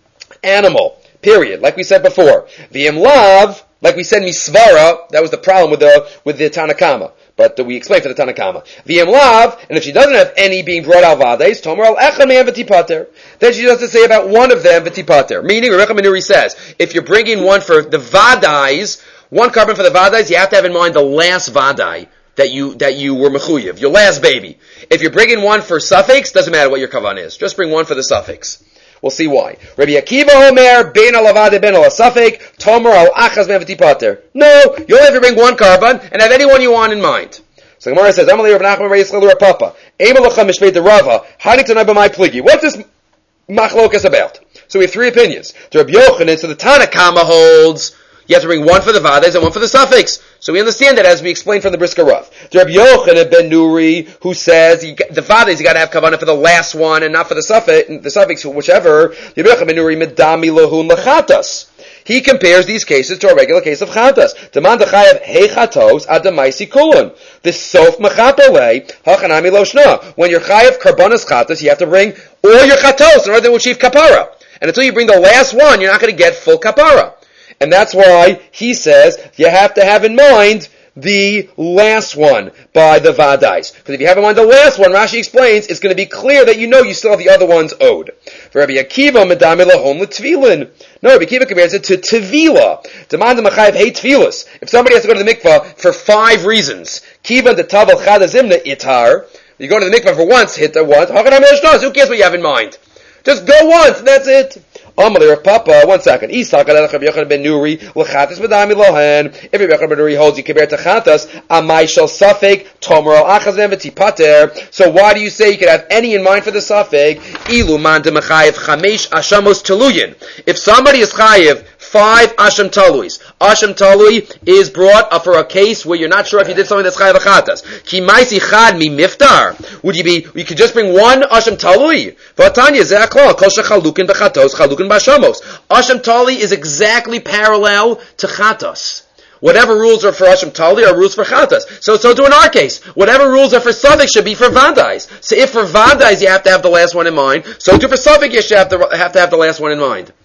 animal. Period. Like we said before, v'im lav, like we said misvara. That was the problem with the with the Tanakama. But we explained for the Tanakama. V'im lav, and if she doesn't have any being brought out vadais, tomar al echad me'em v'tipater. Then she has to say about one of them v'tipater. Meaning, Rebbe Menuri says, if you're bringing one for the vadais, one carbon for the vadais, you have to have in mind the last vadai that you that you were mechuyev, your last baby. If you're bringing one for suffix, doesn't matter what your kavan is. Just bring one for the suffix. We'll see why. Rabbi Akiva Omer, ben al avade ben al asafik, tomer al achaz ben v'tipater. No, you only have to bring one carbon and have anyone you want in mind. So the Gemara says, Amalei Rav Nachman Reis Chelu Papa, Emelacham Mishmei de Rava, Hanik Tanai b'mai pligi. What's this machlokas about? So we have three opinions. To Rabbi Yochanan, so the Tanakama holds, you have to bring one for the vadais and one for the suffix. So we understand that as we explained from the Brisker Rav. To Rabbi Yochanan ben Nuri, who says you get, the vadais you got to have kavanah for the last one and not for the suffix, the suffix, whichever. Rabbi Yochanan ben Nuri medami lahun lachatas. He compares these cases to a regular case of chatas. Deman dechayev hechatos adamaisi kulun. The sof mechatole hachanami loshna. When you're chayev karbonas chatas, you have to bring all your chatos in order to achieve kapara. And until you bring the last one, you're not going to get full kapara. And that's why he says you have to have in mind the last one by the vadais. Because if you have in mind the last one, Rashi explains, it's going to be clear that you know you still have the other ones owed. For Rabbi Akiva, medami lahom l'tvilin. No, Rabbi Akiva compares it to tevila. Demand the machayev hey tvilas. If somebody has to go to the mikvah for five reasons, kivan the tavel chadazimna itar. You go to the mikvah for once, hit the once. Who cares what you have in mind? Just go once, and that's it. Amalei Rav Papa, one second. Isak alech Rabbi Yochanan ben Nuri l'chatas medami lohen. If Rabbi Yochanan ben Nuri holds you compare to chatas, amai shel safek tomer al achaz ben v'tipater. So why do you say you could have any in mind for the safek? Ilu man de mechayev chamesh ashamos teluyin. If somebody is chayev five asham taluis. Asham talui is brought up for a case where you're not sure if you did something that's chayav achatas. Ki maisi chad mi miftar. Would you be? You could just bring one asham talui. V'atanya zeh aklal kol shechalukin b'chatos chalukin b'ashamos. Asham tali is exactly parallel to chatos. Whatever rules are for Asham Tali are rules for Chatas. So, so too in our case. Whatever rules are for Suffix should be for Vadais. So if for Vadais you have to have the last one in mind, so too for Suffix you should have to have, to have the last one in mind.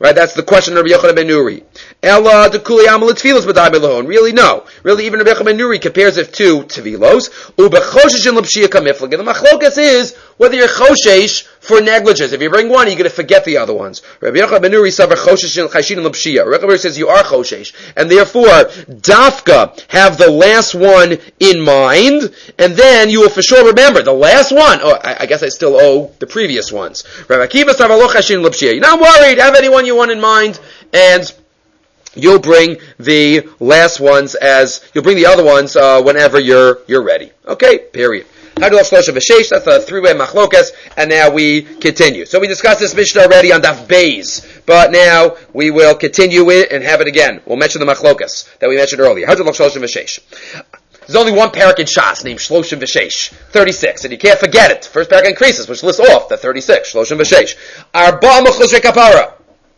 Right, that's the question of Rabbi Yochanan ben Nuri. Ella de kuli amal tefillos b'dai belahon. Really, no. Really, even Rabbi Yochanan ben Nuri compares it to tevilos. Ubechoshesh in l'pshia kamiflig. And the machlokas is whether you're choshesh for negligence. If you bring one, you're going to forget the other ones. Rabbi Yochanan ben Nuri says choshesh in chayshin in l'pshia. Rabbi Yochanan says you are choshesh, and therefore dafka have the last one in mind, and then you will for sure remember the last one. Oh, I, I guess I still owe the previous ones. Rabbi Akiva says lo chayshin in l'pshia. You're not worried. Have anyone you want in mind, and you'll bring the last ones as you'll bring the other ones uh, whenever you're you're ready. Okay, period. That's the three-way machlokas, and now we continue. So we discussed this Mishnah already on Daf Beis, but now we will continue it and have it again. We'll mention the machlokas that we mentioned earlier. There's only one parak in Shas named Shloshim V'Sheish, thirty-six, and you can't forget it. First parak increases, which lists off the thirty-six, Shloshim V'Sheish. Arba Mechusrei Kapara.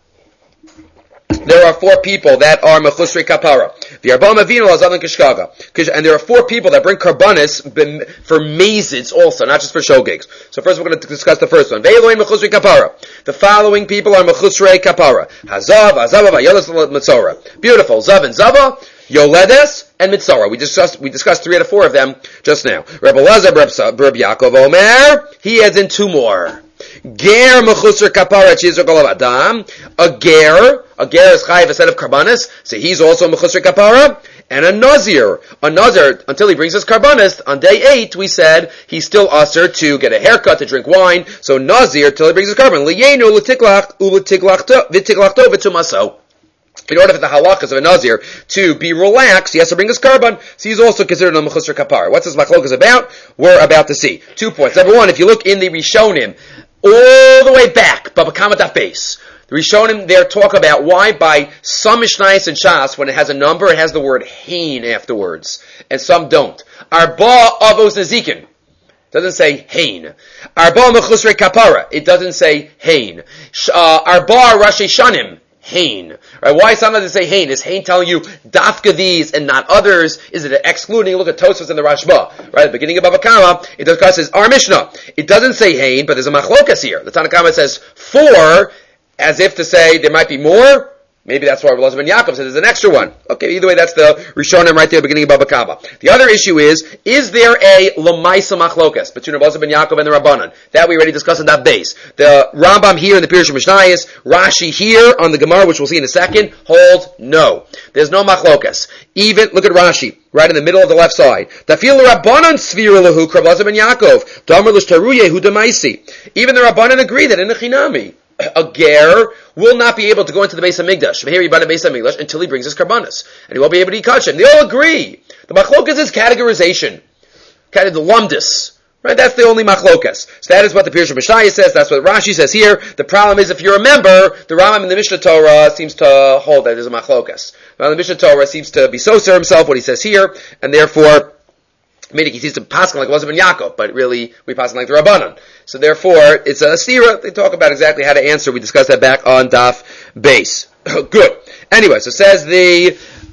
There are four people that are mechusrei kapara. The arba'am avinu azadan kishkaga, and there are four people that bring karbanis for mazes also, not just for shogigs. So first, we're going to discuss the first one. Ve'eloin mechusrei kapara. The following people are mechusrei kapara: Hazav, Hazava, Vayoles, Mitzora. Beautiful. Zav and Zava, Yoledes, and Mitzora. We discussed we discussed three out of four of them just now. Rebbe Lazar, Rebbe Yaakov Omer. He adds in two more. Ger mechusrei kapara chizur kol adam. A ger. A ger is chayiv a set of karbanis, so he's also mechusrei kapara. And a nazir, a nazir until he brings his karbanis. On day eight, we said he's still usher to get a haircut, to drink wine. So nazir till he brings his karban. Liyenu l'tiklach u'l'tiklachto v'tiklachto v'tumaso. In order for the halachas of a nazir to be relaxed, he has to bring his karban. So he's also considered a mechusrei kapara. What's this machlokas about? We're about to see. Two points. Number one, if you look in the Rishonim, all the way back, Baba Kama Daf Beis, the Rishonim there talk about why by some Mishnayos and Shas, when it has a number, it has the word hein afterwards, and some don't. Arba avos nezikin. Doesn't say hein. Arba mechusrei kapara. It doesn't say hein. Uh, Arba rashi shanim. Hain. Right? Why sometimes they say hain? Is hain telling you dafka these and not others? Is it excluding? Look at Tosfos and the Rashba. Right? At the beginning of Bava Kama, it discusses our Mishnah. It doesn't say hain, but there's a machlokas here. The Tanna Kama says four, as if to say there might be more. Maybe that's why Rabbi Elazar ben Yaakov said there's an extra one. Okay, either way, that's the Rishonim right there at the beginning of Bava Kama. The other issue is, is there a Lamaisa Machlokas between Rabbi Elazar ben Yaakov and the Rabbanan? That we already discussed in that base. The Rambam here in the Pirush Mishnayos, Rashi here on the Gemara, which we'll see in a second, hold no. There's no Machlokas. Even, look at Rashi, right in the middle of the left side. Tafil Rabbanan Svira Lahu, Rabbi Elazar ben Yaakov, Damar L'Shtaruye Hu Damaisi. Even the Rabbanan agree that in the Chinami, a ger will not be able to go into the Beis HaMikdash, Beis HaMikdash, until he brings his karbanas, and he won't be able to eat kachim. They all agree. The machlokas is categorization, kind of the lumdus, right? That's the only machlokas. So that is what the Pirush Mishnayos says. That's what Rashi says here. The problem is, if you remember, the Rambam in the Mishnah Torah seems to hold that there's a machlokas. Well, the Mishnah Torah seems to be so sure himself what he says here, and therefore, meaning he seems to paskin like Elazar ben Yaakov, but really we paskin like the Rabbanan. So therefore, it's a stira. They talk about exactly how to answer. We discussed that back on Daf Beis. Good. Anyway, so says the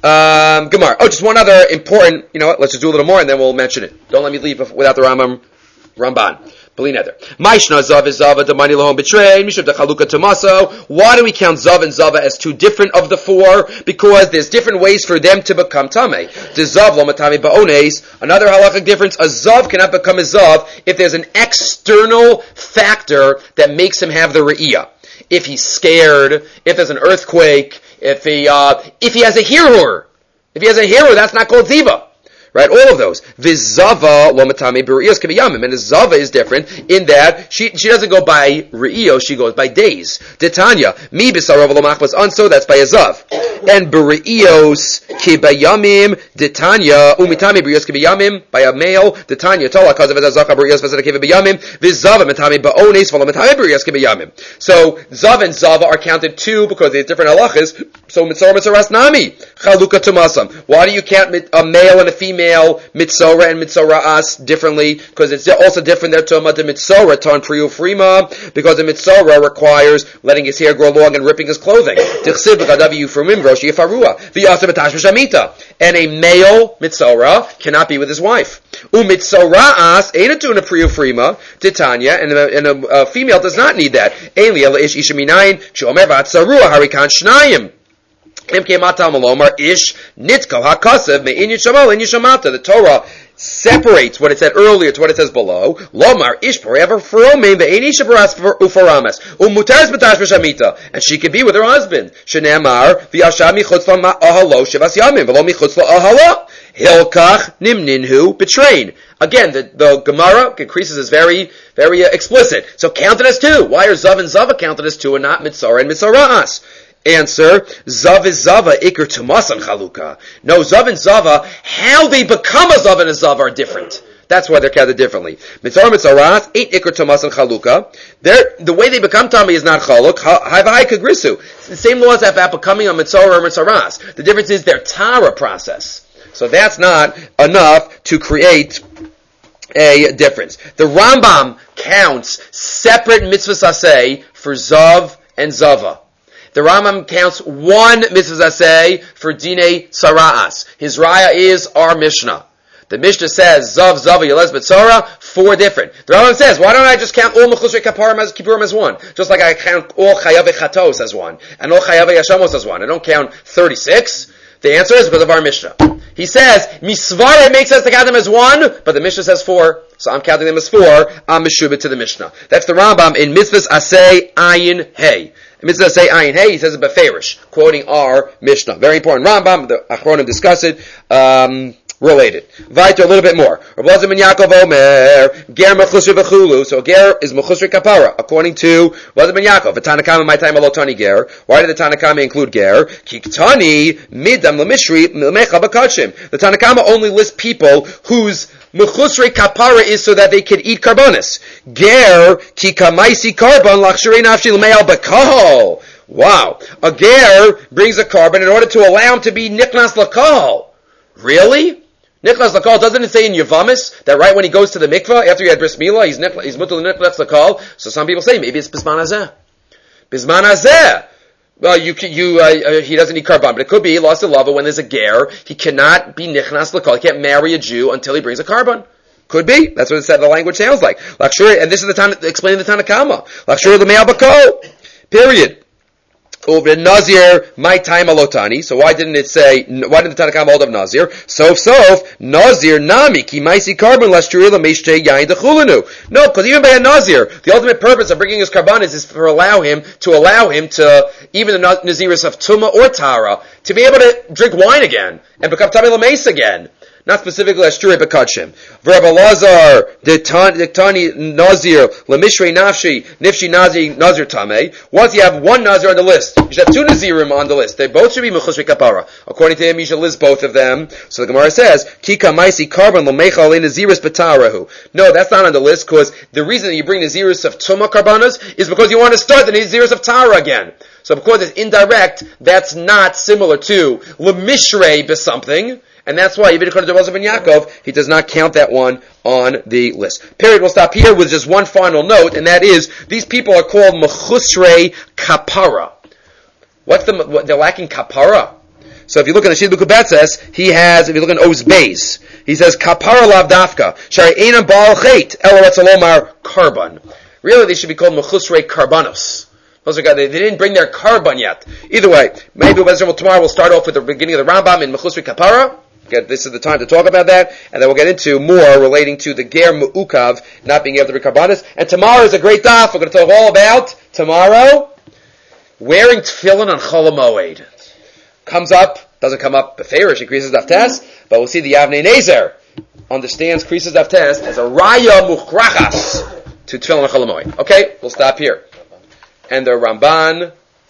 um, Gemara. Oh, just one other important. You know what? Let's just do a little more, and then we'll mention it. Don't let me leave without the Rambam Ramban. Why do we count Zav and Zava as two different of the four? Because there's different ways for them to become Tameh. Another halachic difference, a Zav cannot become a Zav if there's an external factor that makes him have the Re'iyah. If he's scared, if there's an earthquake, if he uh, if he has a hirur. If he has a hirur, that's not called Ziva. Right, all of those. Vizava lo matame b're'iyos k'biyamim, and the zava is different in that she she doesn't go by re'iyos, she goes by days. Titania mi b'sarov lo machmas anso, that's by a zav. And b're'iyos k'biyamim Titania umitame b're'iyos k'biyamim by a male. Titania tola kazav ezazacha b're'iyos v'zedek k'biyamim vizava matame ba'ones v'lo matame b're'iyos k'biyamim. So zav and zava are counted two because there's different halachas. So mitzor mitzoras nami chaluka tumasam. Why do you count a male and a female female mitzora and mitzoraas differently, because it's also different. They're talking about the mitzora, ton priu frima, because the mitzora requires letting his hair grow long and ripping his clothing. And a male mitzora cannot be with his wife. Umitzoraas ain't a priu frima, titania, and a, and a, a female does not need that. The Torah separates what it said earlier to what it says below. Lomar ish forever fromin ve'enishabaras ufaramas umutaris b'tash b'shamita, and she can be with her husband. Shenemar v'yashav michutz la'ahalo shevas yamin v'lo michutz la'ahalo hilkach nimninhu betrain. Again, the, the Gemara increases is very, very uh, explicit. So count it as two. Why are Zav and Zava counted as two and not Mitzora and Mitzora'as? Answer, Zav is Zava, Iker Tumasan Chaluka. No, Zav and Zava, how they become a Zav and a Zava are different. That's why they're counted differently. Mitzora Mitzora'as, ain't Iker Tumasan Chaluka. They're, the way they become Tami is not Chaluk, Havai Kagrisu. It's the same laws about becoming a Mitzora or Mitzora'as. The difference is their Tara process. So that's not enough to create a difference. The Rambam counts separate mitzvahs aseh for Zav and Zava. The Rambam counts one mitzvah aseh for Dinei Sara'as. His raya is our Mishnah. The Mishnah says Zav, Zava, Yelez, Betzora, four different. The Rambam says, why don't I just count all Mechusrei Kaparim as Kippurim as one? Just like I count all Chayav Chatos as one, and all Chayav Yashamos as one. I don't count thirty-six. The answer is because of our Mishnah. He says, Misvara makes sense to count them as one, but the Mishnah says four, so I'm counting them as four. I'm Meshubit to the Mishnah. That's the Rambam in Mitzvahs Aseh Ayin Hey. In Mitzvahs Aseh Ayin Hey, he says it beferish, quoting our Mishnah. Very important Rambam, the Achronim discuss it, um, related. Vaita a little bit more. Rav Elazar ben Yaakov Omer, Ger Mechusri V'chulu. So Ger is Mechusri Kapara, according to Rav Elazar ben Yaakov. Tanakama, my time, Alotani Ger. Why did the Tanakama include Ger? Kiktani Midam Lemishri Mecha Bakachim. The Tanakama only lists people whose Mechusri Kapara is so that they can eat karbonis. Ger Kikamaisi Karban Lachshirei Nafshi L'Me'al Bakahol. Wow. A Ger brings a carbon in order to allow him to be Niknas L'Kahol. Really? Nichlas L'Kal, doesn't it say in Yavamis that right when he goes to the mikvah, after he had bris milah, he's, he's mutal Nichlas L'Kal? So some people say maybe it's Bisman Hazeh. Bisman Hazeh. Well, you, you, uh, uh, he doesn't need carbon, but it could be, he lost a lava when there's a ger, he cannot be Nichlas L'Kal, he can't marry a Jew until he brings a carbon. Could be. That's what it said, the language sounds like. Lakshuri, and this is the time to explain the Tanakama. Lakshuri L'Me'al Bako. Period. Over Nazir, my time alotani. So why didn't it say? Why didn't the Tanakh hold of Nazir? Sof sof Nazir nami ki maisi carbon lastrila meishtei yain dechulanu. No, because even by a Nazir, the ultimate purpose of bringing his karbanis is to allow him to allow him to even the Naziris of Tuma or Tara to be able to drink wine again and become Tamei Lameis again. Not specifically as Shturei Bekadshim. Verb Elazar, Diktani Nazir, Lemishrei Nafshi, Nifshi Nazir, Nazir Tameh. Once you have one Nazir on the list, you should have two Nazirim on the list. They both should be Mechusrei Kapara. According to him, you should list both of them. So the Gemara says, Kika Maisi Karban Lemecha Le Naziris Betarahu. No, that's not on the list, because the reason that you bring Naziris of Tuma Karbanas is because you want to start the Naziris of Tara again. So because it's indirect, that's not similar to Lemishrei be something. And that's why, even according to Rav Elazar ben Yaakov, he does not count that one on the list. Period. We'll stop here with just one final note, and that is, these people are called Mechusrei Kapara. What's the, what, they're lacking Kapara? So if you look at the Shid Bukubetzes, he has, if you look at Oz Beis, he says, Kapara Lav Dafka, Shari Einam Baal Chet, Elo Etzalomar Karban. Really, they should be called Mechusrei Karbanos. Those are guys, they didn't bring their Karban yet. Either way, maybe tomorrow we'll start off with the beginning of the Rambam in Mechusrei Kapara. Again, this is the time to talk about that, and then we'll get into more relating to the Ger Mu'ukav not being able to bring karbanis. And tomorrow is a great daf. We're going to talk all about, tomorrow, wearing tefillin on Chol HaMoed. Comes up, doesn't come up, Beferish, increases daf test, but we'll see the Yavnei Nezer understands creases daf test as a Raya Muchrachas to tefillin on Chol HaMoed. Okay, we'll stop here. And the Ramban,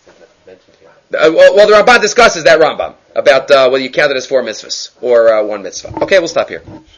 uh, well, well, the Ramban discusses that Rambam about uh, whether you count it as four mitzvahs or uh, one mitzvah. Okay, we'll stop here.